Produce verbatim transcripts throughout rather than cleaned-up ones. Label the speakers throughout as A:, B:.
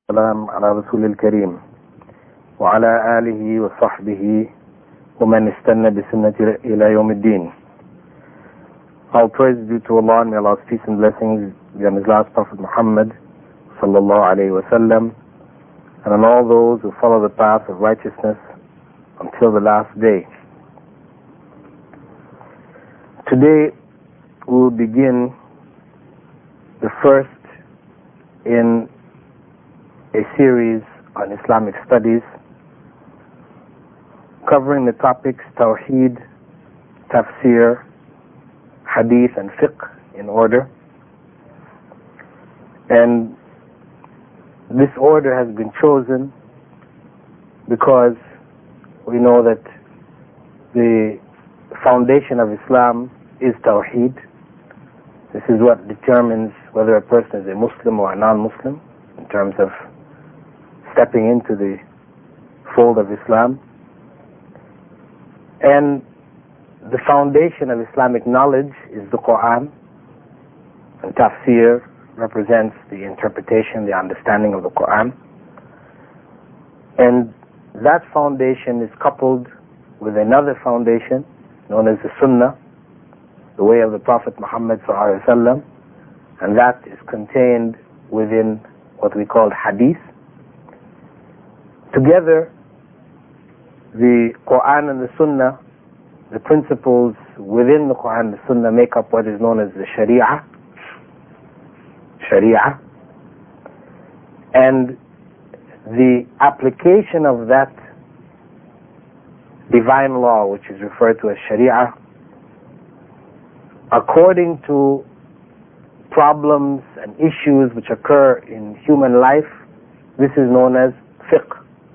A: السلام على رسول الكريم وعلى آله وصحبه ومن استنى بسنة إلى يوم الدين. All praise due to Allah, and may Allah's peace and blessings be on His last Prophet Muhammad sallallahu alayhi wa sallam, and on all those who follow the path of righteousness until the last day. Today we will begin the first in a series on Islamic studies covering the topics Tawheed, Tafsir, Hadith and Fiqh in order. And this order has been chosen because we know that the foundation of Islam is Tawheed. This is what determines whether a person is a Muslim or a non-Muslim in terms of stepping into the fold of Islam. And the foundation of Islamic knowledge is the Quran, and Tafsir represents the interpretation, the understanding of the Quran. And that foundation is coupled with another foundation known as the Sunnah, the way of the Prophet Muhammad sallallahu alaihi wasallam, and that is contained within what we call Hadith. Together, the Quran and the Sunnah, the principles within the Quran and the Sunnah make up what is known as the Sharia. Sharia. And the application of that divine law, which is referred to as Sharia, according to problems and issues which occur in human life, this is known as fiqh.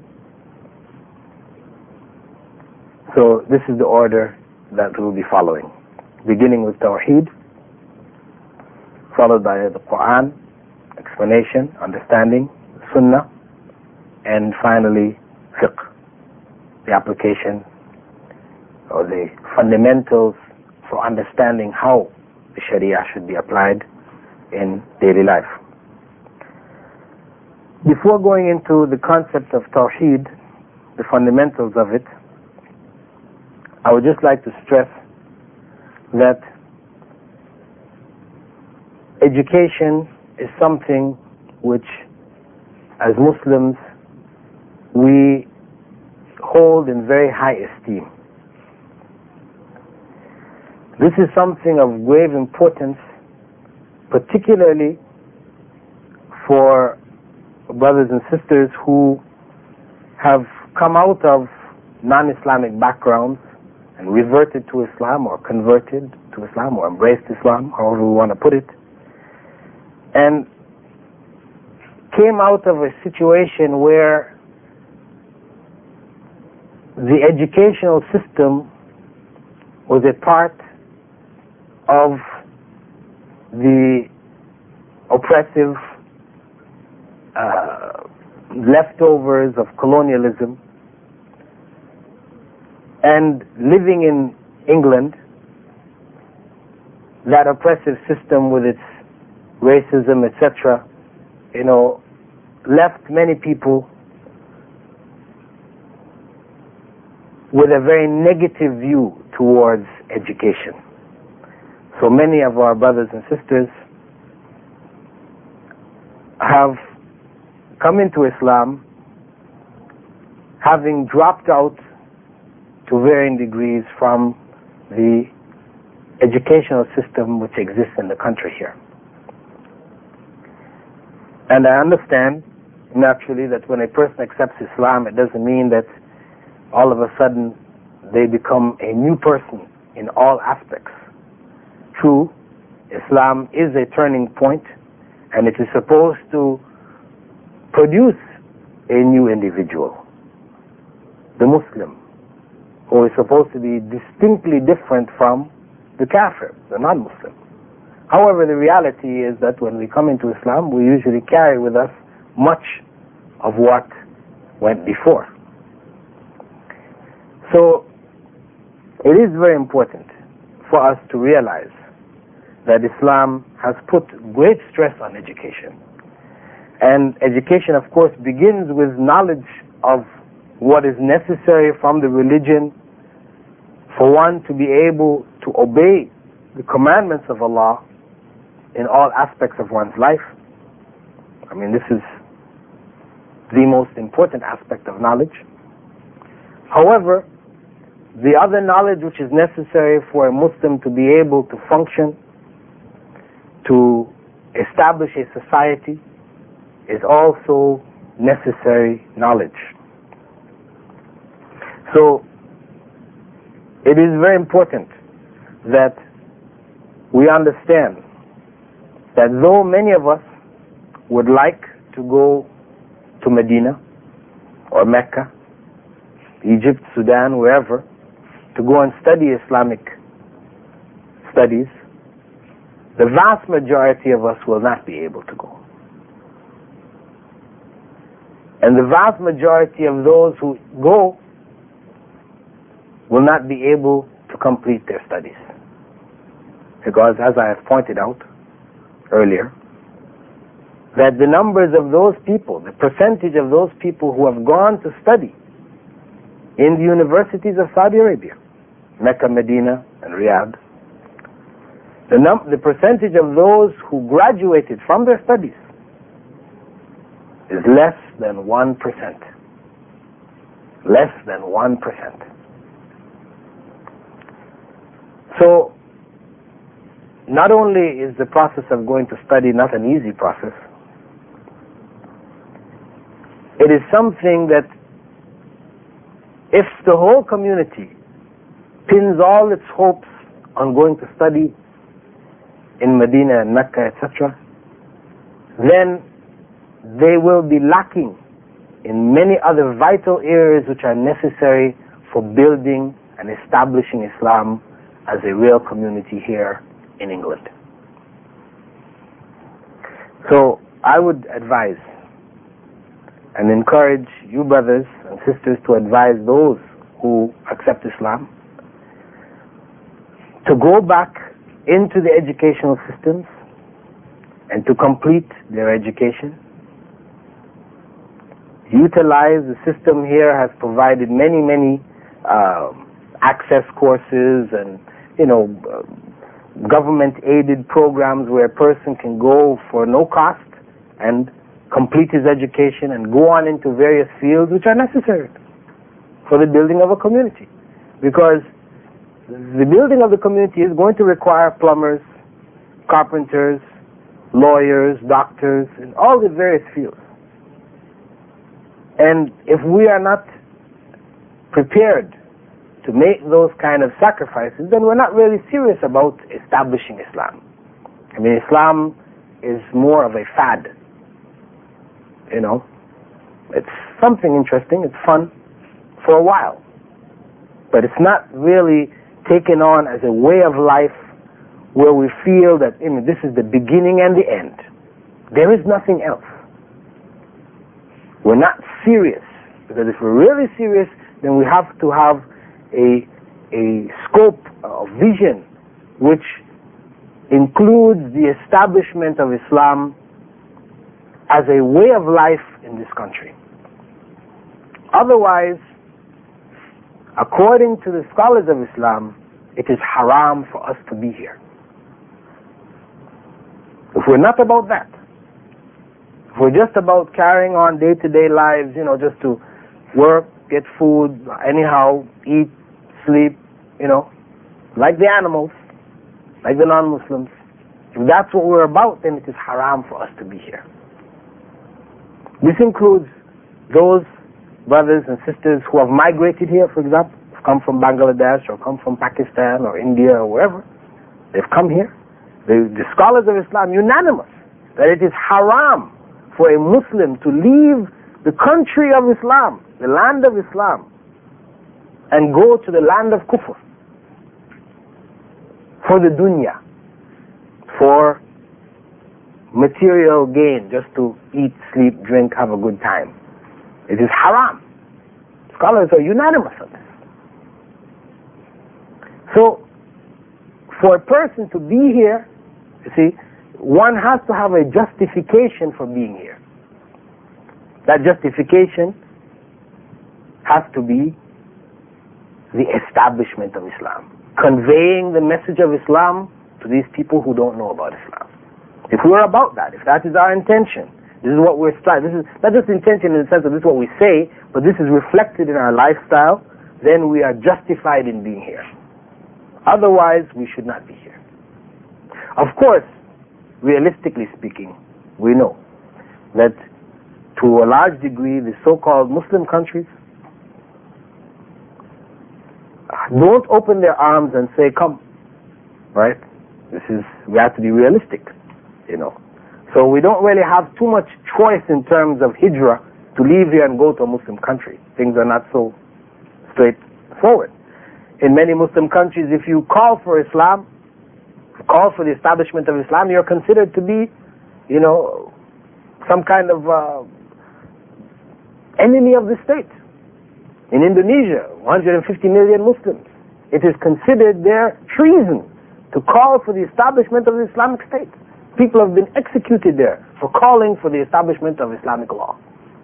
A: So this is the order that we'll be following, beginning with Tawheed, followed by the Quran, explanation, understanding, Sunnah, and finally fiqh, the application or the fundamentals for understanding how the Sharia should be applied in daily life. Before going into the concept of Tawheed, the fundamentals of it, I would just like to stress that education is something which, as Muslims, we hold in very high esteem. This is something of grave importance, particularly for brothers and sisters who have come out of non-Islamic backgrounds and reverted to Islam, or converted to Islam, or embraced Islam, however we want to put it, and came out of a situation where the educational system was a part of the oppressive uh, leftovers of colonialism. And living in England, that oppressive system with its racism, et cetera, you know, left many people with a very negative view towards education. So many of our brothers and sisters have come into Islam having dropped out to varying degrees from the educational system which exists in the country here. And I understand naturally that when a person accepts Islam, it doesn't mean that all of a sudden they become a new person in all aspects. True, Islam is a turning point, and it is supposed to produce a new individual, the Muslim, who is supposed to be distinctly different from the kafir, the non-Muslim. However, the reality is that when we come into Islam, we usually carry with us much of what went before. So, it is very important for us to realize that Islam has put great stress on education. And education, of course, begins with knowledge of what is necessary from the religion for one to be able to obey the commandments of Allah in all aspects of one's life. I mean, this is the most important aspect of knowledge. However, the other knowledge which is necessary for a Muslim to be able to function, to establish a society, is also necessary knowledge. So, it is very important that we understand that though many of us would like to go to Medina or Mecca, Egypt, Sudan, wherever, to go and study Islamic studies, the vast majority of us will not be able to go. And the vast majority of those who go will not be able to complete their studies. Because, as I have pointed out earlier, that the numbers of those people, the percentage of those people who have gone to study in the universities of Saudi Arabia, Mecca, Medina, and Riyadh, the, num- the percentage of those who graduated from their studies is less than one percent. Less than one percent. So, not only is the process of going to study not an easy process, it is something that if the whole community pins all its hopes on going to study in Medina and Mecca, et cetera, then they will be lacking in many other vital areas which are necessary for building and establishing Islam as a real community here in England. So I would advise and encourage you brothers and sisters to advise those who accept Islam to go back into the educational systems and to complete their education. Utilize the system here has provided many, many uh, access courses and, you know, uh, government-aided programs where a person can go for no cost and complete his education and go on into various fields which are necessary for the building of a community. Because the building of the community is going to require plumbers, carpenters, lawyers, doctors, in all the various fields. And if we are not prepared to make those kind of sacrifices, then we're not really serious about establishing Islam. I mean, Islam is more of a fad. You know, it's something interesting, it's fun for a while. But it's not really taken on as a way of life where we feel that, you know, this is the beginning and the end. There is nothing else. We're not serious. Because if we're really serious, then we have to have a, a scope of vision which includes the establishment of Islam as a way of life in this country. Otherwise, according to the scholars of Islam, it is haram for us to be here. If we're not about that, if we're just about carrying on day-to-day lives, you know, just to work, get food, anyhow, eat, sleep, you know, like the animals, like the non-Muslims, if that's what we're about, then it is haram for us to be here. This includes those brothers and sisters who have migrated here, for example, come from Bangladesh or come from Pakistan or India or wherever. They've come here. The, the scholars of Islam unanimous that it is haram for a Muslim to leave the country of Islam, the land of Islam, and go to the land of Kufr for the dunya, for material gain, just to eat, sleep, drink, have a good time. It is haram. Scholars are unanimous on this. So, for a person to be here, you see, one has to have a justification for being here. That justification has to be the establishment of Islam, conveying the message of Islam to these people who don't know about Islam. If we're about that, if that is our intention, this is what we're striving. This is not just intention in the sense of this is what we say, but this is reflected in our lifestyle, then we are justified in being here. Otherwise, we should not be here. Of course, realistically speaking, we know that to a large degree, the so-called Muslim countries don't open their arms and say, come, right? This is, we have to be realistic, you know. So we don't really have too much choice in terms of hijrah to leave here and go to a Muslim country. Things are not so straightforward. In many Muslim countries, if you call for Islam, call for the establishment of Islam, you're considered to be, you know, some kind of uh, enemy of the state. In Indonesia, one hundred fifty million Muslims. It is considered their treason to call for the establishment of the Islamic State. People have been executed there for calling for the establishment of Islamic law.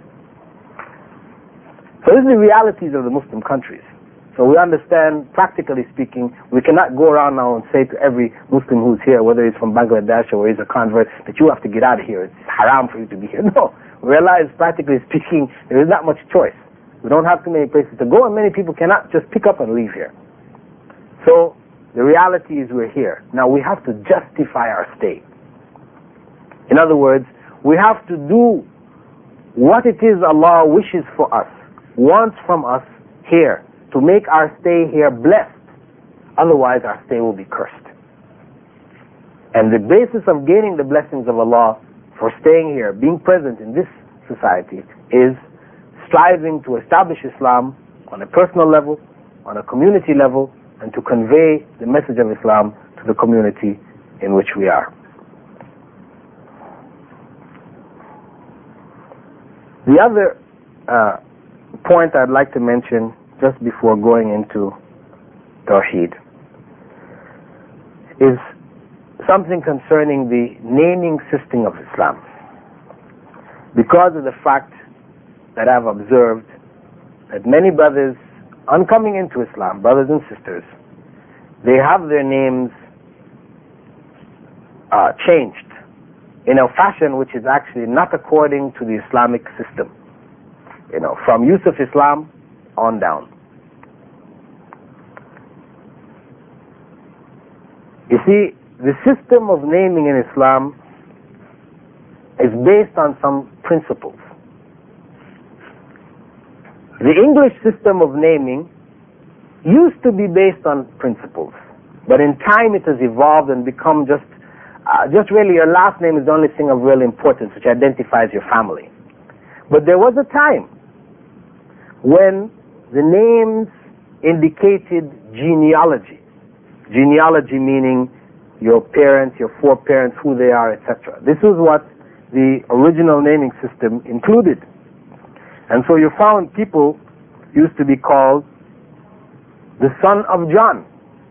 A: So this is the realities of the Muslim countries. So we understand, practically speaking, we cannot go around now and say to every Muslim who's here, whether he's from Bangladesh or he's a convert, that you have to get out of here. It's haram for you to be here. No. We realize, practically speaking, there is not much choice. We don't have too many places to go, and many people cannot just pick up and leave here. So the reality is we're here. Now we have to justify our stay. In other words, we have to do what it is Allah wishes for us, wants from us here, to make our stay here blessed. Otherwise our stay will be cursed. And the basis of gaining the blessings of Allah for staying here, being present in this society, is striving to establish Islam on a personal level, on a community level, and to convey the message of Islam to the community in which we are. The other uh, point I'd like to mention just before going into Tawheed is something concerning the naming system of Islam. Because of the fact that I've observed that many brothers, on coming into Islam, brothers and sisters, they have their names uh, changed in a fashion which is actually not according to the Islamic system. You know, from Yusuf Islam on down. You see, the system of naming in Islam is based on some principles. The English system of naming used to be based on principles, but in time it has evolved and become just uh, just really your last name is the only thing of real importance, which identifies your family. But there was a time when the names indicated genealogy. Genealogy meaning your parents, your foreparents, who they are, et cetera. This was what the original naming system included. And so you found people used to be called the son of John.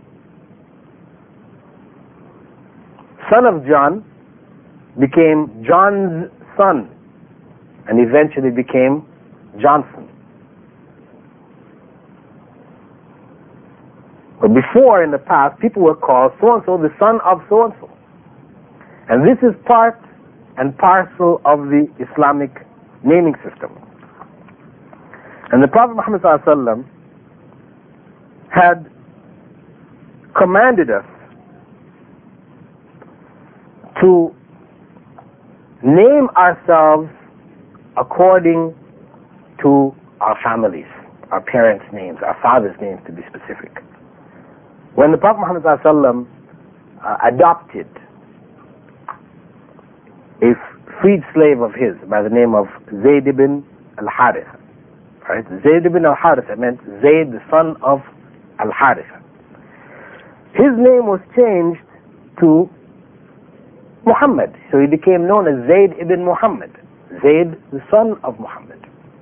A: Son of John became John's son and eventually became Johnson. But before, in the past, people were called so-and-so, the son of so-and-so. And this is part and parcel of the Islamic naming system. And the Prophet Muhammad ﷺ had commanded us to name ourselves according to our families, our parents' names, our fathers' names to be specific. When the Prophet Muhammad ﷺ uh, adopted a freed slave of his by the name of Zayd ibn al-Harith, right? Zayd ibn al-Harith meant Zayd, the son of al-Harith. His name was changed to Muhammad, so he became known as Zayd ibn Muhammad, Zayd, the son of Muhammad,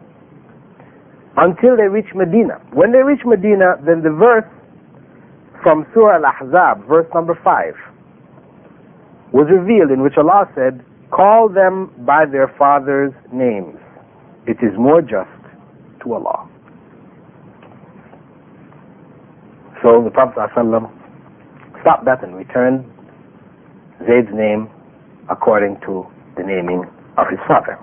A: until they reached Medina. When they reached Medina, then the verse from Surah Al-Ahzab, verse number five, was revealed, in which Allah said, "Call them by their fathers' names." it is more just to Allah. So the Prophet ﷺ stopped that and returned Zayd's name according to the naming of his father.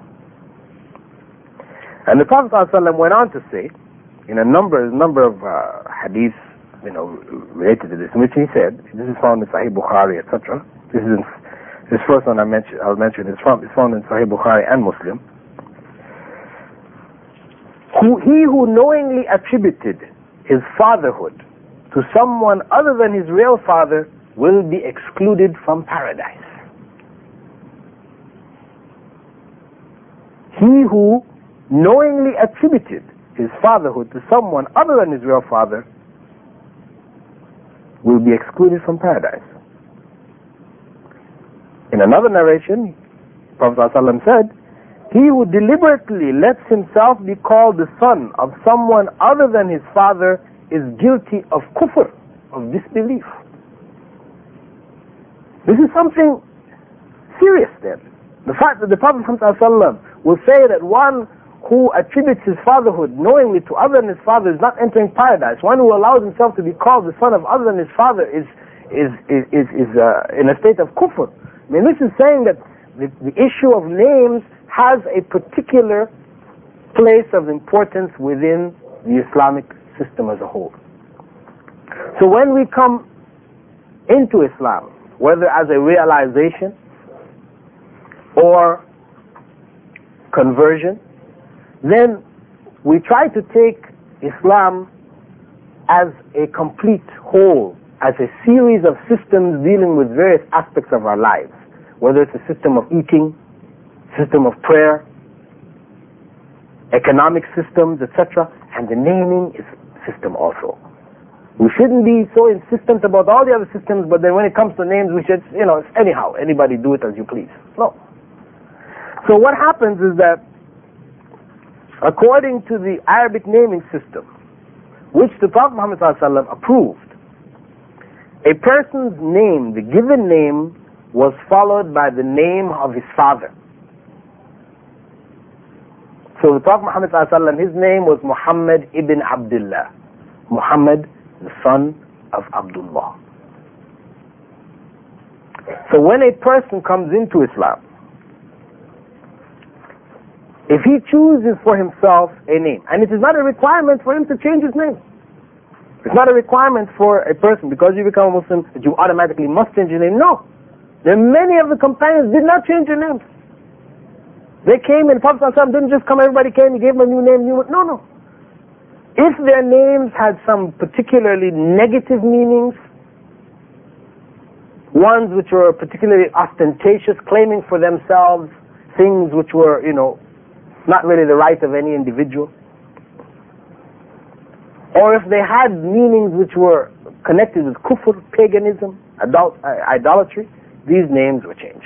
A: And the Prophet ﷺ went on to say, in a number, number of uh, hadiths, you know, related to this, in which he said, this is found in Sahih Bukhari, et cetera. This is in, this first one I mentioned, I'll mention is from, it's found in Sahih Bukhari and Muslim. Who, he who knowingly attributed his fatherhood to someone other than his real father will be excluded from paradise. He who knowingly attributed his fatherhood to someone other than his real father will be excluded from paradise. In another narration, Prophet ﷺ said, he who deliberately lets himself be called the son of someone other than his father is guilty of kufr, of disbelief. This is something serious then. The fact that the Prophet ﷺ will say that one who attributes his fatherhood knowingly to other than his father is not entering paradise. One who allows himself to be called the son of other than his father is is is is, is uh, in a state of kufr. I mean, this is saying that the, the issue of names has a particular place of importance within the Islamic system as a whole. So when we come into Islam, whether as a realization or conversion, then we try to take Islam as a complete whole, as a series of systems dealing with various aspects of our lives, whether it's a system of eating, system of prayer, economic systems, et cetera, and the naming is system also. We shouldn't be so insistent about all the other systems, but then when it comes to names, we should, you know, anyhow, anybody do it as you please. No. So what happens is that according to the Arabic naming system, which the Prophet Muhammad ﷺ approved, a person's name, the given name, was followed by the name of his father. So the Prophet Muhammad ﷺ, his name was Muhammad ibn Abdullah. Muhammad, the son of Abdullah. So when a person comes into Islam, if he chooses for himself a name, and it is not a requirement for him to change his name. It's not a requirement for a person, because you become a Muslim, that you automatically must change your name. No. There are many of the companions did not change their names. They came and Prophet ﷺ didn't just come, everybody came, he gave them a new name, new, no, no. If their names had some particularly negative meanings, ones which were particularly ostentatious, claiming for themselves things which were, you know, not really the right of any individual, or if they had meanings which were connected with kufr, paganism, adult, uh, idolatry, these names were changed.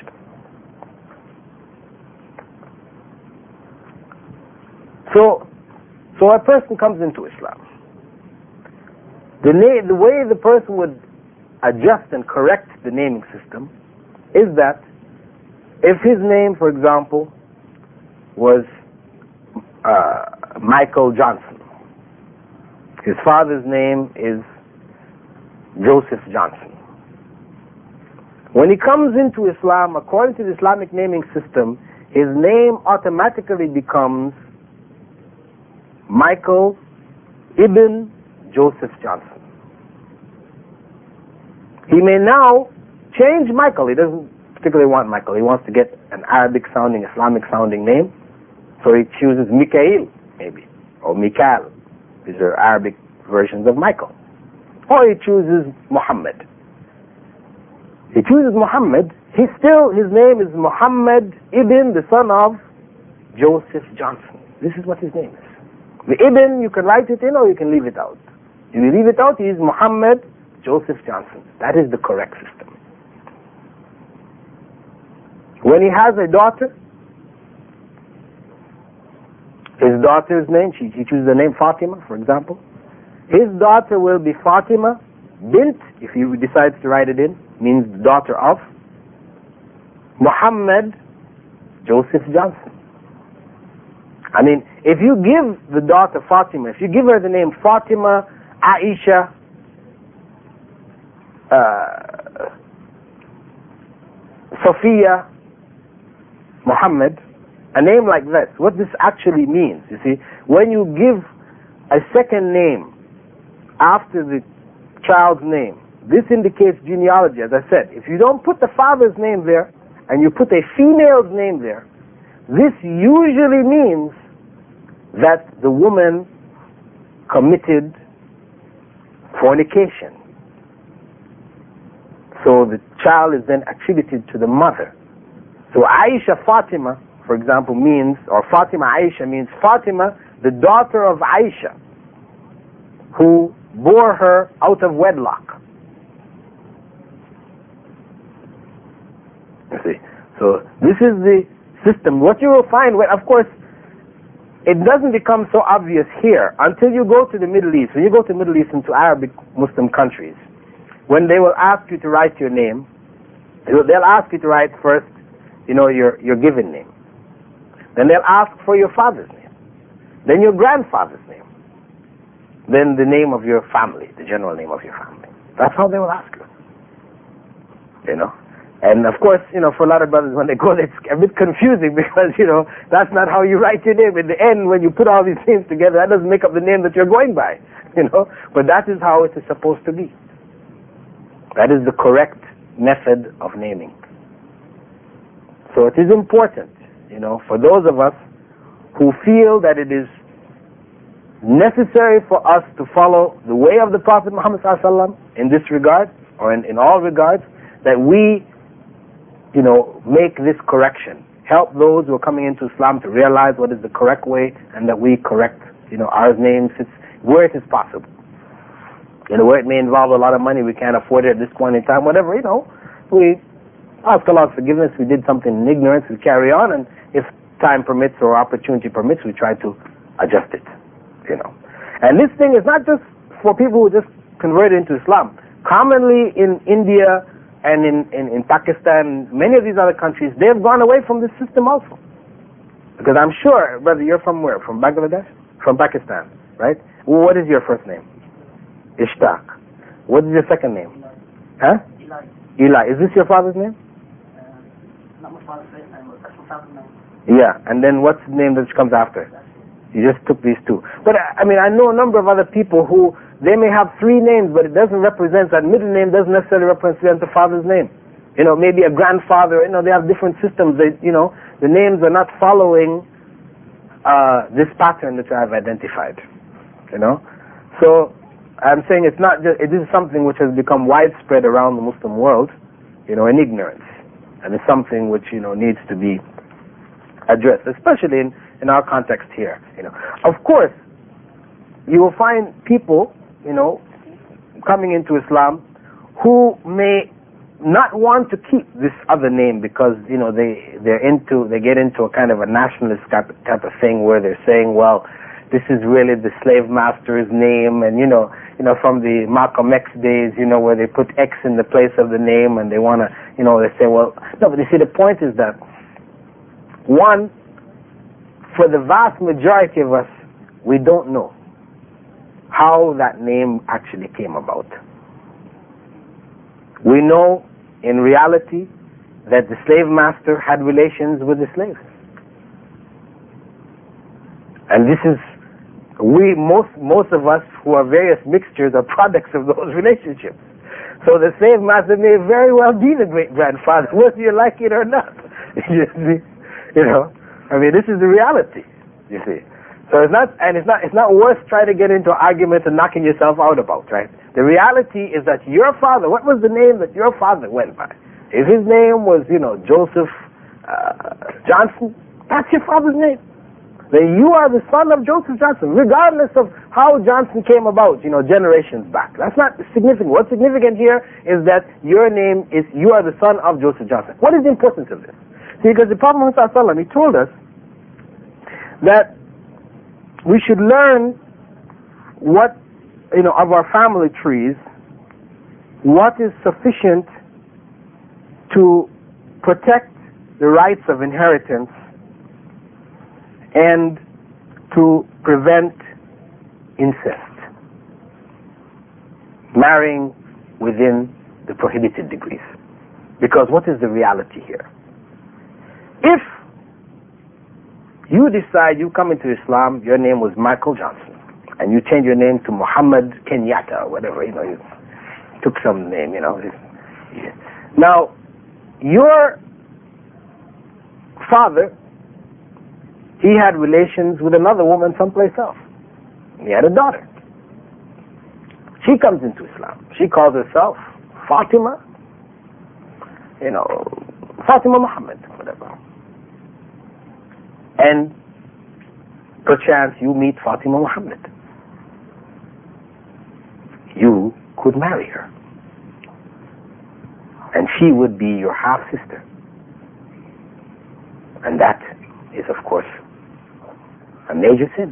A: So, so a person comes into Islam. The, na- the way the person would adjust and correct the naming system is that if his name, for example, was uh, Michael Johnson, his father's name is Joseph Johnson. When he comes into Islam, according to the Islamic naming system, his name automatically becomes Michael ibn Joseph Johnson. He may now change Michael. He doesn't particularly want Michael. He wants to get an Arabic sounding, Islamic sounding name. So he chooses Mikhail, maybe, or Mikal. These are Arabic versions of Michael. Or he chooses Muhammad. He chooses Muhammad. He still, his name is Muhammad ibn, the son of Joseph Johnson. This is what his name is. The ibn, you can write it in or you can leave it out. If you leave it out, he is Muhammad Joseph Johnson. That is the correct system. When he has a daughter, his daughter's name, she, he chooses the name Fatima, for example. His daughter will be Fatima bint, if he decides to write it in, means the daughter of Muhammad Joseph Johnson. I mean, if you give the daughter Fatima, if you give her the name Fatima, Aisha, uh, Sophia, Muhammad, a name like this, what this actually means, you see, when you give a second name after the child's name, this indicates genealogy. As I said, if you don't put the father's name there and you put a female's name there, this usually means that the woman committed fornication. So the child is then attributed to the mother. So Aisha Fatima, for example, means, or Fatima Aisha means Fatima, the daughter of Aisha, who bore her out of wedlock. You see, so this is the system. What you will find, well, of course, it doesn't become so obvious here until you go to the Middle East. When you go to the Middle East and to Arabic Muslim countries, when they will ask you to write your name, they'll ask you to write first, you know, your, your given name. Then they'll ask for your father's name. Then your grandfather's name. Then the name of your family, the general name of your family. That's how they will ask you. You know? And of course, you know, for a lot of brothers, when they go, it's a bit confusing because, you know, that's not how you write your name. In the end, when you put all these names together, that doesn't make up the name that you're going by, you know. But that is how it is supposed to be. That is the correct method of naming. So it is important, you know, for those of us who feel that it is necessary for us to follow the way of the Prophet Muhammad sallallahu alaihi wasallam in this regard, or in, in all regards, that we, you know, make this correction. Help those who are coming into Islam to realize what is the correct way, and that we correct, you know, our names it's, where it is possible. You know, where it may involve a lot of money, we can't afford it at this point in time, whatever, you know, we ask Allah's forgiveness, we did something in ignorance, we carry on, and if time permits or opportunity permits, we try to adjust it, you know. And this thing is not just for people who just converted into Islam. Commonly in India and in, in, in Pakistan, many of these other countries, they have gone away from this system also. Because I'm sure, brother, you're from where? From Bangladesh? From Pakistan, right? What is your first name? Ishtaq. What is your second name? Huh?
B: Eli.
A: Eli. Is this your father's name?
B: Uh, not my father's first name, but that's my father's name.
A: Yeah, and then what's the name that comes after? You just took these two. But I mean, I know a number of other people who, they may have three names, but it doesn't represent, that middle name doesn't necessarily represent the father's name. You know, maybe a grandfather, you know, they have different systems. They, you know, the names are not following uh, this pattern that I've identified. You know? So, I'm saying it's not just, it is something which has become widespread around the Muslim world, you know, in ignorance. And it's something which, you know, needs to be addressed, especially in, in our context here, you know. Of course, you will find people, you know, coming into Islam who may not want to keep this other name because, you know, they, they're into, they get into a kind of a nationalist type, type of thing where they're saying, well, this is really the slave master's name, and, you know, you know, from the Malcolm X days, you know, where they put X in the place of the name, and they want to, you know, they say, well, no, but you see, the point is that, one, for the vast majority of us, we don't know how that name actually came about. We know, in reality, that the slave master had relations with the slaves. And this is, we, most, most of us who are various mixtures are products of those relationships. So the slave master may very well be the great grandfather, whether you like it or not. You see? You know, I mean, this is the reality, you see. So it's not, and it's not, it's not worth trying to get into arguments and knocking yourself out about, right? The reality is that your father, what was the name that your father went by? If his name was, you know, Joseph uh, Johnson, that's your father's name. Then you are the son of Joseph Johnson, regardless of how Johnson came about, you know, generations back. That's not significant. What's significant here is that your name is, you are the son of Joseph Johnson. What is the importance of this? See, because the Prophet Muhammad sallallahu alaihi wasallam, he told us that we should learn what, you know, of our family trees, what is sufficient to protect the rights of inheritance and to prevent incest, marrying within the prohibited degrees. Because what is the reality here? If you decide you come into Islam, your name was Michael Johnson, and you change your name to Muhammad Kenyatta or whatever, you know, you took some name, you know. Now, your father, he had relations with another woman someplace else. He had a daughter. She comes into Islam. She calls herself Fatima, you know, Fatima Muhammad, whatever. And perchance you meet Fatima Muhammad. You could marry her. And she would be your half-sister. And that is, of course, a major sin.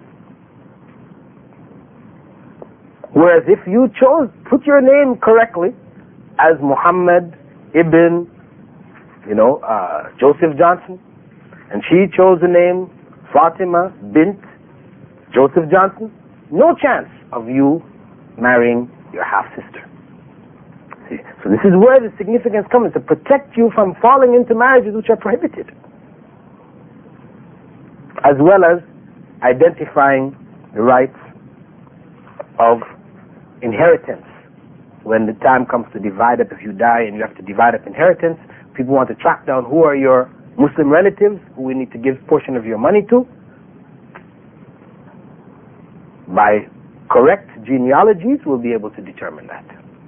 A: Whereas if you chose, put your name correctly as Muhammad ibn, you know, uh, Joseph Johnson, and she chose the name Fatima bint Joseph Johnson, no chance of you marrying your half-sister. See? So this is where the significance comes, to protect you from falling into marriages which are prohibited, as well as identifying the rights of inheritance. When the time comes to divide up, if you die and you have to divide up inheritance, people want to track down who are your Muslim relatives who we need to give a portion of your money to. By correct genealogies, we'll be able to determine that.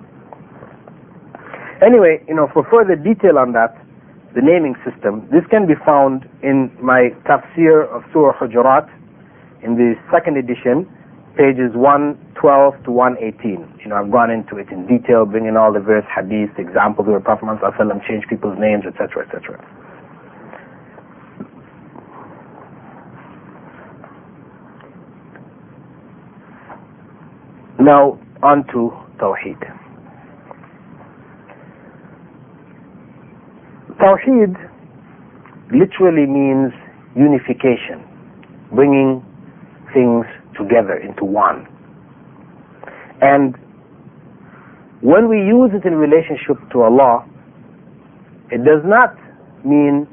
A: Anyway, you know, for further detail on that, the naming system, this can be found in my tafsir of Surah Hujurat in the second edition, pages one twelve to one eighteen. You know, I've gone into it in detail, bringing all the various hadiths, examples where Prophet Muhammad changed people's names, et cetera, et cetera. Now, on to Tawheed. Tawheed literally means unification, bringing things together into one. And when we use it in relationship to Allah, it does not mean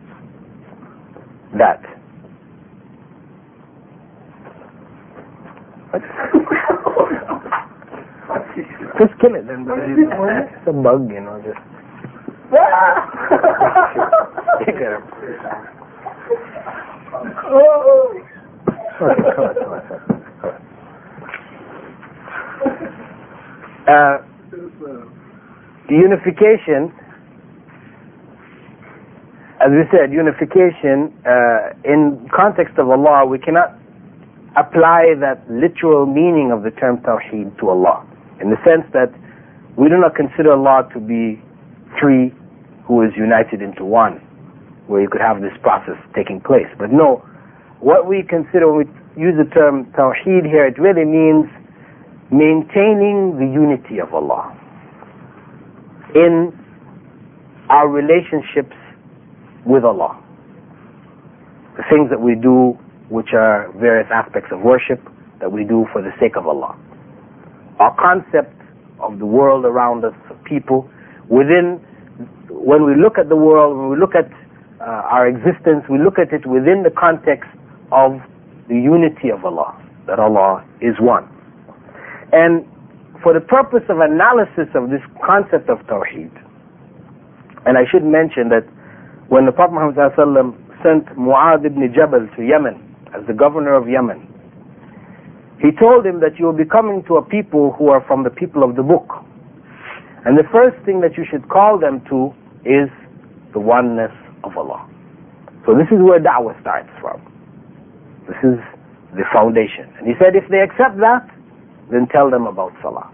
A: that. Just kill it then. It's a bug, you know, just. Take it up. Uh, unification, as we said, unification uh, in context of Allah, we cannot apply that literal meaning of the term Tawheed to Allah, in the sense that we do not consider Allah to be three who is united into one, where you could have this process taking place. But no, what we consider when we use the term Tawheed here, it really means maintaining the unity of Allah in our relationships with Allah. The things that we do, which are various aspects of worship that we do for the sake of Allah. Our concept of the world around us, of people, within, when we look at the world, when we look at uh, our existence, we look at it within the context of the unity of Allah, that Allah is one. And for the purpose of analysis of this concept of Tawheed, and I should mention that when the Prophet Muhammad sent Mu'adh ibn Jabal to Yemen as the governor of Yemen, he told him that you will be coming to a people who are from the people of the book. And the first thing that you should call them to is the oneness of Allah. So this is where da'wah starts from. This is the foundation. And he said if they accept that, then tell them about Salah.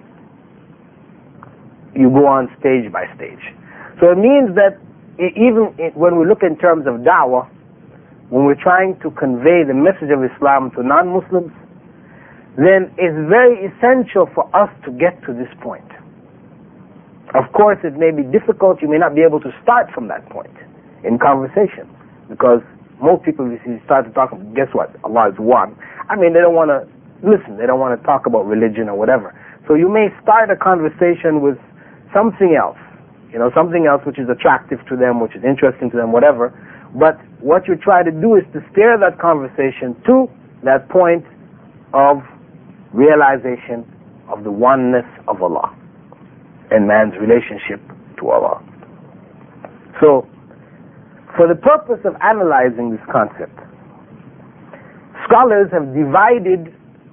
A: You go on stage by stage. So it means that even when we look in terms of da'wah, when we're trying to convey the message of Islam to non-Muslims, then it's very essential for us to get to this point. Of course, it may be difficult. You may not be able to start from that point in conversation, because most people, if you start to talk, guess what? Allah is one. I mean, they don't want to listen. They don't want to talk about religion or whatever. So you may start a conversation with something else, you know, something else which is attractive to them, which is interesting to them, whatever. But what you try to do is to steer that conversation to that point of realization of the oneness of Allah and man's relationship to Allah. So, for the purpose of analyzing this concept, scholars have divided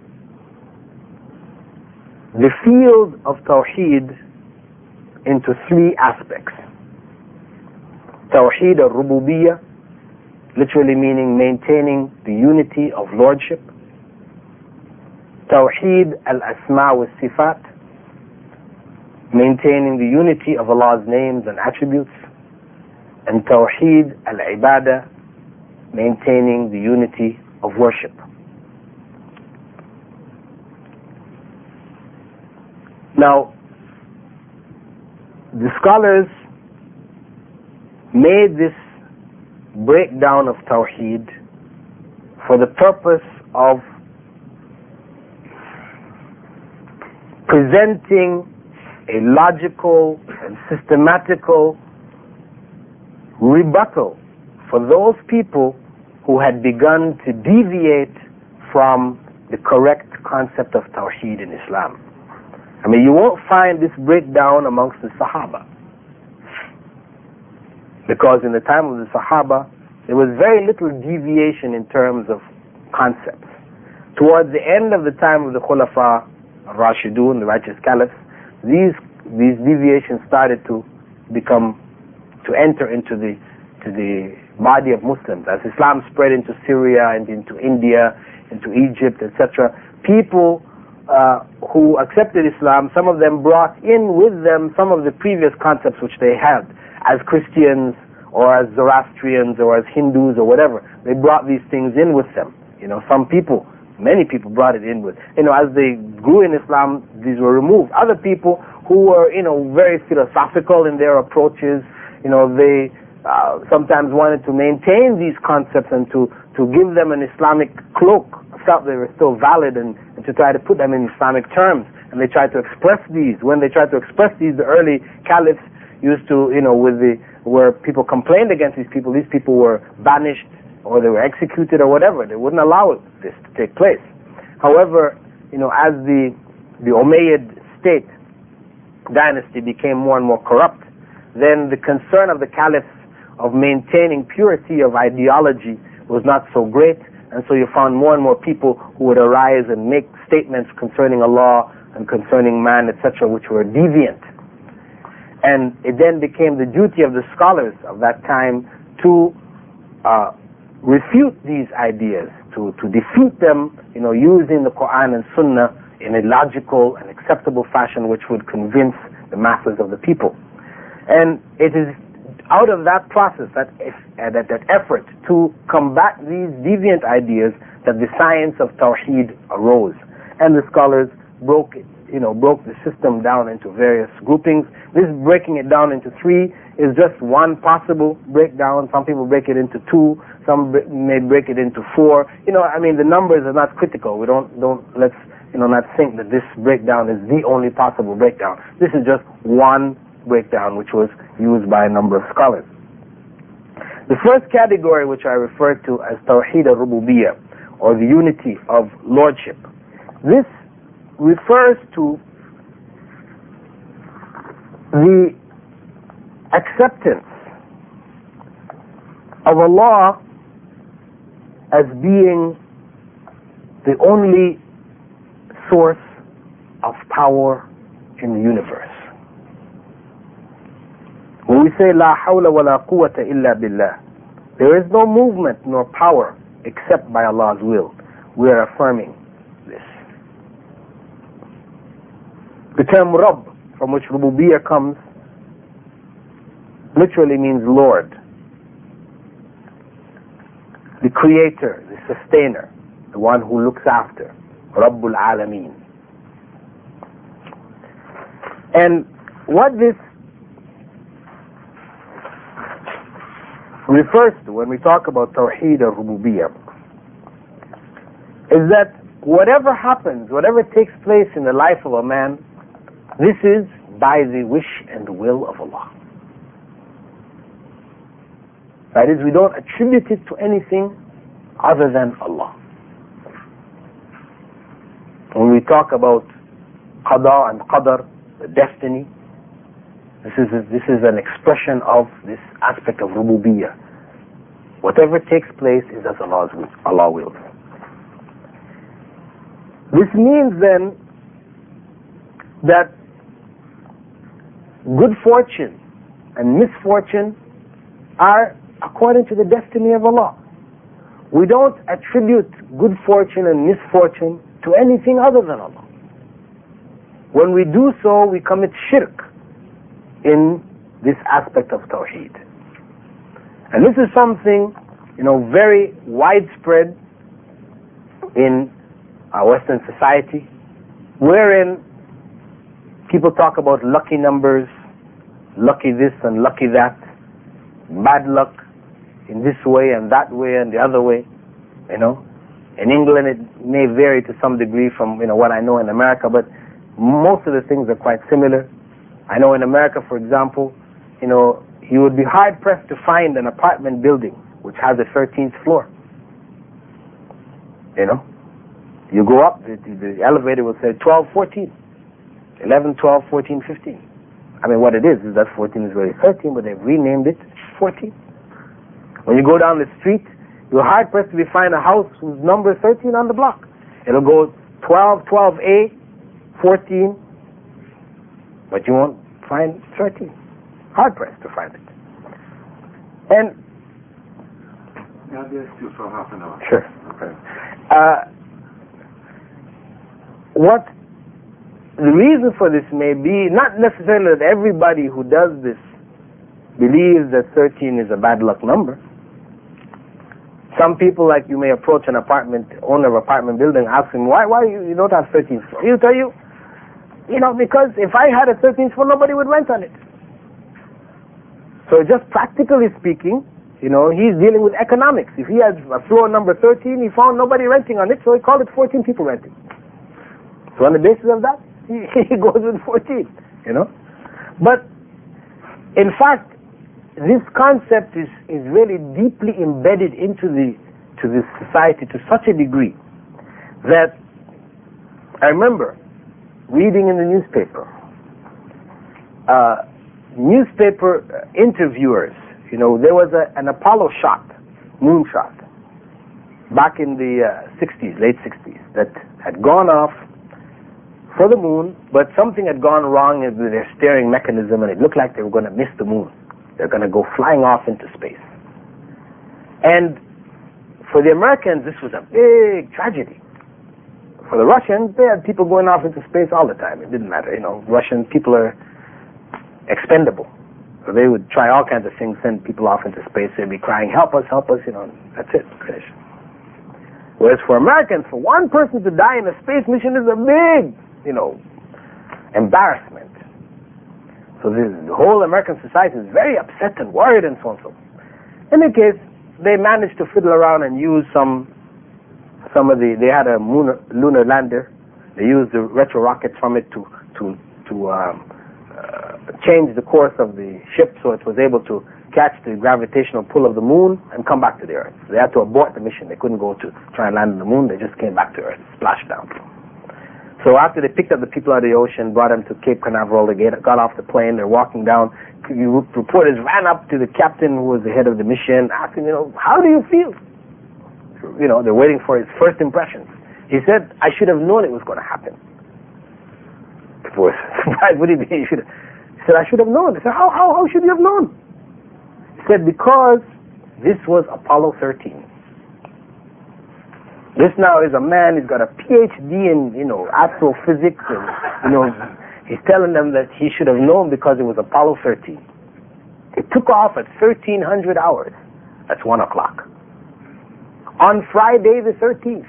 A: the field of Tawheed into three aspects. Tawheed al-Rububiyyah, literally meaning maintaining the unity of lordship. Tawheed al-Asma' wa Sifat, maintaining the unity of Allah's names and attributes. And Tawheed al-Ibadah, maintaining the unity of worship. Now, the scholars made this breakdown of Tawheed for the purpose of presenting a logical and systematical rebuttal for those people who had begun to deviate from the correct concept of Tawheed in Islam. I mean, you won't find this breakdown amongst the Sahaba, because in the time of the Sahaba there was very little deviation in terms of concepts. Towards the end of the time of the Khulafa Rashidun, the righteous caliphs, these these deviations started to become to enter into the to the body of Muslims. As Islam spread into Syria and into India, into Egypt, et cetera, people uh, who accepted Islam, some of them brought in with them some of the previous concepts which they had as Christians or as Zoroastrians or as Hindus or whatever. They brought these things in with them. You know, some people, many people brought it in with. You know, as they grew in Islam, these were removed. Other people who were, you know, very philosophical in their approaches, you know, they uh, sometimes wanted to maintain these concepts and to, to give them an Islamic cloak, felt they were still valid, and, and to try to put them in Islamic terms. And they tried to express these. When they tried to express these, the early caliphs used to, you know, with the, where people complained against these people, these people were banished or they were executed or whatever. They wouldn't allow this to take place. However, you know, as the, the Umayyad state dynasty became more and more corrupt, then the concern of the caliphs of maintaining purity of ideology was not so great, and so you found more and more people who would arise and make statements concerning Allah and concerning man, et cetera, which were deviant. And it then became the duty of the scholars of that time to uh, refute these ideas, to, to defeat them, you know, using the Quran and Sunnah in a logical and acceptable fashion which would convince the masses of the people. And it is out of that process, that, uh, that, that effort to combat these deviant ideas, that the science of Tawheed arose. And the scholars broke it, you know, broke the system down into various groupings. This breaking it down into three is just one possible breakdown. Some people break it into two. Some may break it into four. You know, I mean, the numbers are not critical. We don't, don't, let's, you know, not think that this breakdown is the only possible breakdown. This is just one breakdown which was used by a number of scholars. The first category, which I refer to as Tawheed al-Rububiyyah, or the unity of lordship, this refers to the acceptance of Allah as being the only source of power in the universe. When we say La hawla wa la quwwata illa billah, there is no movement nor power except by Allah's will. We are affirming this. The term Rabb, from which Rububiyyah comes, literally means Lord, the creator, the sustainer, the one who looks after, Rabbul Alameen. And what this refers to when we talk about Tawheed al-Rububiyyah is that whatever happens, whatever takes place in the life of a man, this is by the wish and the will of Allah. That is, we don't attribute it to anything other than Allah. When we talk about Qada and Qadar, the destiny, this is, a, this is an expression of this aspect of Rububiyyah. Whatever takes place is as Allah's will, Allah wills. This means then that good fortune and misfortune are according to the destiny of Allah. We don't attribute good fortune and misfortune to anything other than Allah. When we do so, we commit shirk in this aspect of Tawheed. And this is something, you know, very widespread in our Western society, wherein people talk about lucky numbers, lucky this and lucky that, bad luck in this way and that way and the other way, you know. In England it may vary to some degree from, you know, what I know in America, but most of the things are quite similar. I know in America, for example, you know, you would be hard pressed to find an apartment building which has a thirteenth floor. You know, you go up, the, the elevator will say twelve, fourteen, eleven, twelve, fourteen, fifteen. I mean, what it is is that fourteen is really thirteen, but they've renamed it fourteen. When you go down the street, you're hard pressed to find a house whose number is thirteen on the block. It'll go twelve, twelve A, fourteen, but you won't find thirteen. Hard pressed to find it. And
C: yeah, I'll be asked you for half an hour.
A: Sure.
C: Okay.
A: Uh, what the reason for this may be, not necessarily that everybody who does this believes that thirteen is a bad luck number. Some people, like, you may approach an apartment owner of an apartment building, ask him, why why you, you don't have thirteenth floor? He'll tell you, you know, because if I had a thirteenth floor, nobody would rent on it. So just practically speaking, you know, he's dealing with economics. If he has a floor number thirteen, he found nobody renting on it, so he called it fourteen people renting. So on the basis of that, he, he goes with fourteen, you know. But in fact, this concept is, is really deeply embedded into the to this society to such a degree that I remember reading in the newspaper, uh, newspaper interviewers, you know, there was a, an Apollo shot, moon shot, back in the uh, sixties, late sixties, that had gone off for the moon, but something had gone wrong with their steering mechanism and it looked like they were going to miss the moon. They're going to go flying off into space. And for the Americans, this was a big tragedy. For the Russians, they had people going off into space all the time. It didn't matter, you know. Russian people are expendable. So they would try all kinds of things, send people off into space. They'd be crying, help us, help us, you know. That's it, finish. Whereas for Americans, for one person to die in a space mission is a big, you know, embarrassment. So the, the whole American society is very upset and worried and so on and so on. In any case, they managed to fiddle around and use some some of the, they had a moon, lunar lander. They used the retro rockets from it to to to um, uh, change the course of the ship so it was able to catch the gravitational pull of the moon and come back to the Earth. They had to abort the mission. They couldn't go to try and land on the moon. They just came back to Earth, splashed down. So after they picked up the people out of the ocean, brought them to Cape Canaveral, they got off the plane, they're walking down. Reporters ran up to the captain who was the head of the mission, asking, you know, how do you feel? You know, they're waiting for his first impressions. He said, I should have known it was going to happen. People were surprised. What do you mean? He said, I should have known. They said, how, how, how should you have known? He said, because this was Apollo thirteen. This now is a man, he's got a P H D in, you know, astrophysics, and, you know, he's telling them that he should have known because it was Apollo thirteen. It took off at thirteen hundred hours. That's one o'clock. On Friday the thirteenth.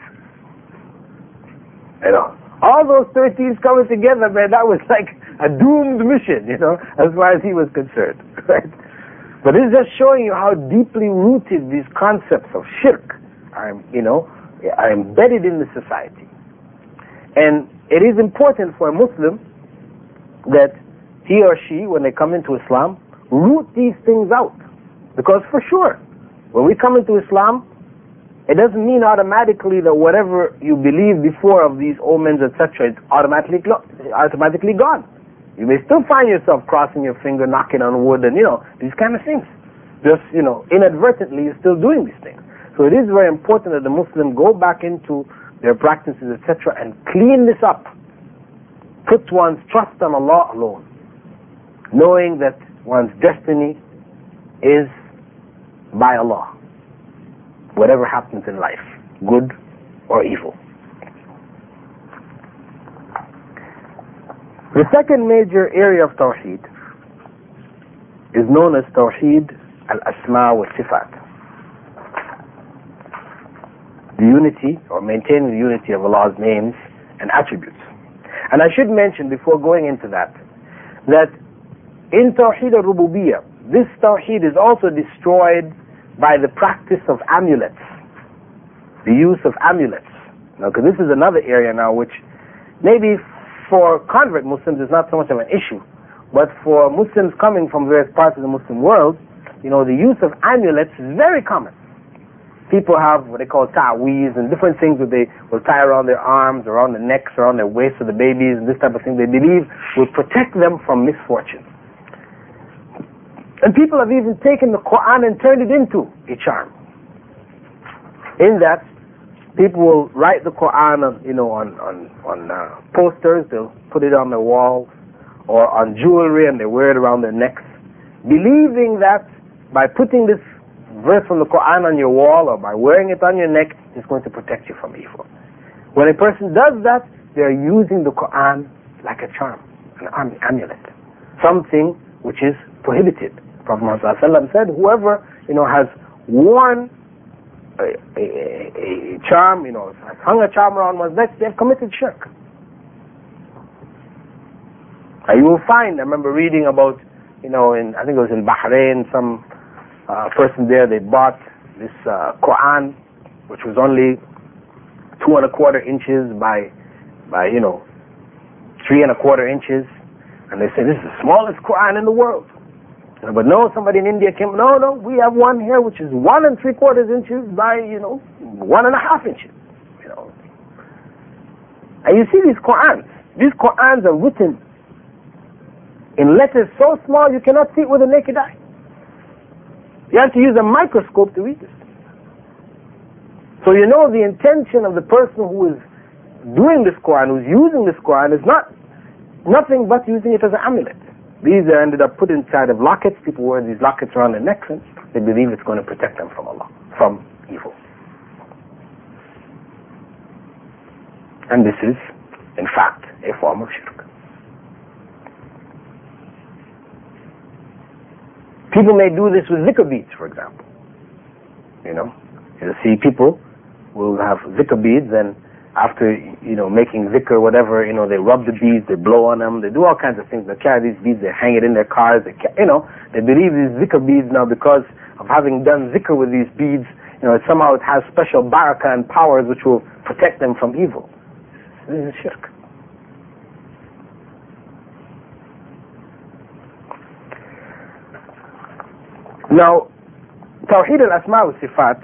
A: You know, all those thirteens coming together, man, that was like a doomed mission, you know, as far as he was concerned, right? But this is just showing you how deeply rooted these concepts of shirk are, you know, are embedded in the society. And it is important for a Muslim that he or she, when they come into Islam, root these things out. Because for sure, when we come into Islam, it doesn't mean automatically that whatever you believed before of these omens, et cetera, is automatically, automatically gone. You may still find yourself crossing your finger, knocking on wood, and, you know, these kind of things. Just, you know, inadvertently, you're still doing these things. So it is very important that the Muslim go back into their practices, et cetera, and clean this up. Put one's trust on Allah alone, knowing that one's destiny is by Allah. Whatever happens in life, good or evil. The second major area of Tawheed is known as Tawheed al-Asma wa Sifat. The unity, or maintaining the unity of Allah's names and attributes. And I should mention before going into that, that in Tawheed al-Rububiyyah, this Tawheed is also destroyed by the practice of amulets, the use of amulets. Now, because this is another area now which maybe for convert Muslims is not so much of an issue, but for Muslims coming from various parts of the Muslim world, you know, the use of amulets is very common. People have what they call ta'weez and different things that they will tie around their arms, around their necks, around their waists of the babies, and this type of thing they believe will protect them from misfortune. And people have even taken the Quran and turned it into a charm. In that, people will write the Quran on, you know, on on, on uh, posters. They'll put it on their walls or on jewelry, and they wear it around their necks, believing that by putting this verse from the Quran on your wall or by wearing it on your neck, it's going to protect you from evil. When a person does that, they're using the Quran like a charm, an amulet, something which is prohibited. Prophet Muhammad said, whoever, you know, has worn a, a, a charm, you know, has hung a charm around one's neck, they have committed shirk. And you will find, I remember reading about, you know, in, I think it was in Bahrain, some uh, person there, they bought this uh, Quran, which was only two and a quarter inches by, by, you know, three and a quarter inches. And they say, this is the smallest Quran in the world. But no, somebody in India came, no, no, we have one here which is one and three quarters inches by, you know, one and a half inches. You know. And you see these Qurans. These Qurans are written in letters so small you cannot see it with a naked eye. You have to use a microscope to read this. So you know the intention of the person who is doing this Quran, who's using this Quran, is not nothing but using it as an amulet. These are ended up put inside of lockets. People wear these lockets around their necks and they believe it's going to protect them from Allah, from evil. And this is, in fact, a form of shirk. People may do this with zikr beads, for example. You know, you see people will have zikr beads, and after, you know, making zikr, whatever, you know, they rub the beads, they blow on them, they do all kinds of things. They carry these beads, they hang it in their cars, they, you know, they believe these zikr beads now because of having done zikr with these beads, you know, somehow it has special barakah and powers which will protect them from evil. This is shirk. Now, Tawheed al-Asma wa Sifat,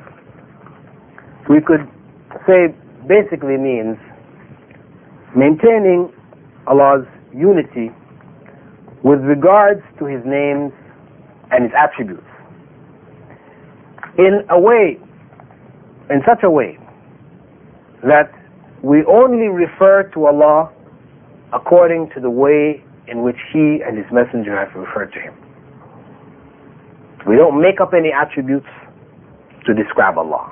A: we could say, basically means maintaining Allah's unity with regards to His names and His attributes in a way, in such a way that we only refer to Allah according to the way in which He and His Messenger have referred to Him. We don't make up any attributes to describe Allah.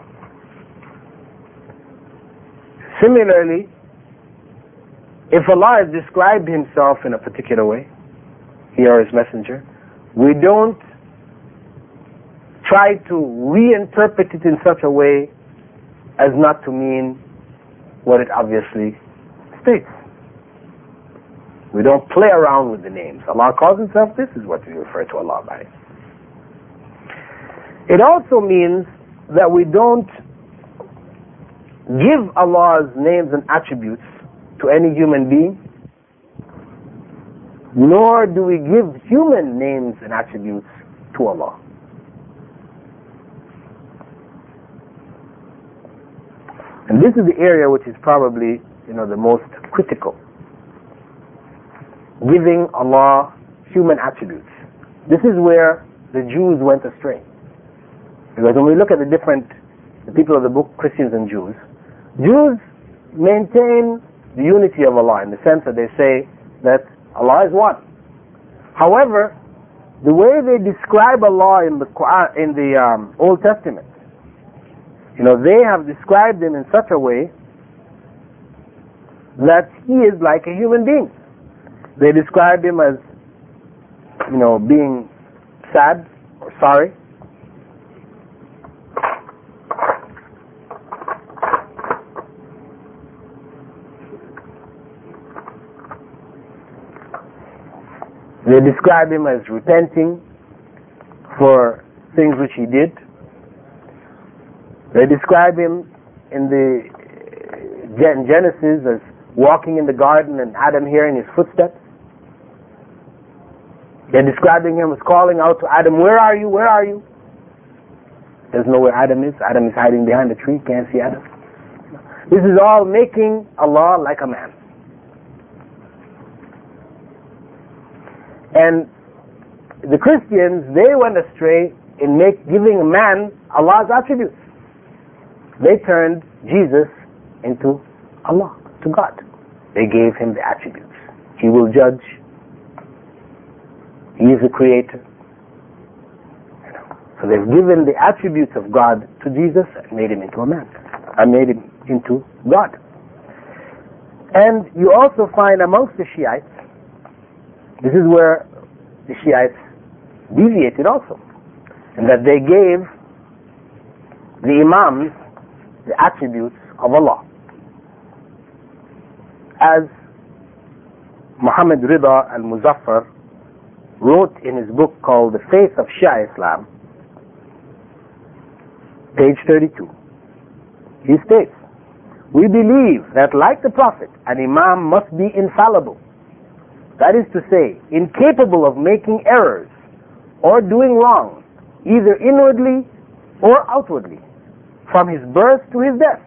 A: Similarly, if Allah has described Himself in a particular way, He or His Messenger, we don't try to reinterpret it in such a way as not to mean what it obviously states. We don't play around with the names. Allah calls Himself, this is what we refer to Allah by. It also means that we don't give Allah's names and attributes to any human being, nor do we give human names and attributes to Allah. And this is the area which is probably, you know, the most critical. Giving Allah human attributes. This is where the Jews went astray. Because when we look at the different the people of the book, Christians and Jews, Jews maintain the unity of Allah in the sense that they say that Allah is one. However, the way they describe Allah in the Quran, in the um, Old Testament, you know, they have described Him in such a way that He is like a human being. They describe Him as, you know, being sad or sorry. They describe Him as repenting for things which He did. They describe Him in the in Genesis as walking in the garden and Adam hearing His footsteps. They're describing Him as calling out to Adam, "Where are you? Where are you?" Doesn't know where Adam is. Adam is hiding behind a tree. Can't see Adam. This is all making Allah like a man. And the Christians, they went astray in make, giving man Allah's attributes. They turned Jesus into Allah, to God. They gave Him the attributes. He will judge. He is the creator. You know. So they've given the attributes of God to Jesus and made Him into a man. And made Him into God. And you also find amongst the Shiites, this is where the Shiites deviated also, and that they gave the Imams the attributes of Allah. As Muhammad Rida al-Muzaffar wrote in his book called The Faith of Shia Islam, page thirty-two, he states, "We believe that like the Prophet, an Imam must be infallible. That is to say, incapable of making errors or doing wrong, either inwardly or outwardly, from his birth to his death.